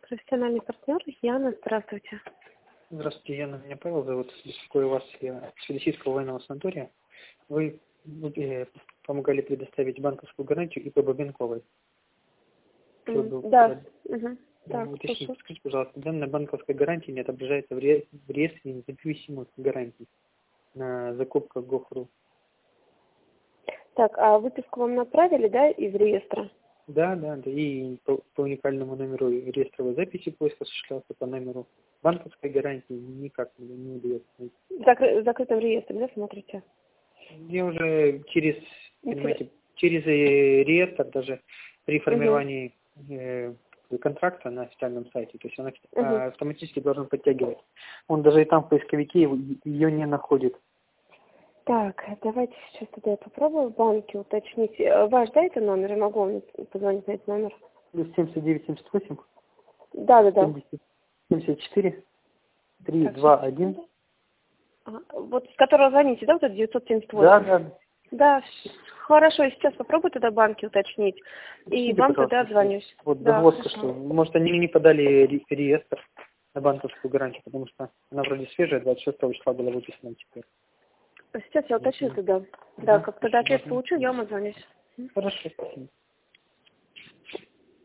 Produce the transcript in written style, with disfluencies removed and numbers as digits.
Профессиональный партнер Яна, здравствуйте. Здравствуйте, Яна, меня Павел зовут. Беспокою вас, я с Федосийского военного санатория. Вы помогали предоставить банковскую гарантию ИП Бабенковой. Да. Так, Уточните, скажите, пожалуйста, данная банковская гарантия не отображается в реестре независимых гарантий на закупках ГОХРУ. Так, а выписку вам направили, да, из реестра? Да. И по уникальному номеру реестровой записи поиск осуществлялся по номеру банковской гарантии, никак не удается найти. В закрытом реестре, да, смотрите? Я уже через реестр, даже при формировании контракта на официальном сайте, то есть он автоматически должен подтягивать. Он даже и там в поисковике ее не находит. Так, давайте сейчас тогда я попробую в банке уточнить. Ваш, да, это номер? Я могу вам позвонить на этот номер? Плюс 7978. Да. 74 321. Вот с которого звоните, да, вот это 978? Да. Да, хорошо, я сейчас попробую тогда в банке уточнить. И вам тогда отзвонюсь. Вот да, загвоздка, что, может, они не подали реестр на банковскую гарантию, потому что она вроде свежая, 26 числа была выписана теперь. Сейчас я уточню тогда. Да, как тогда ответ получу, я вам отзвонюсь. Хорошо, спасибо.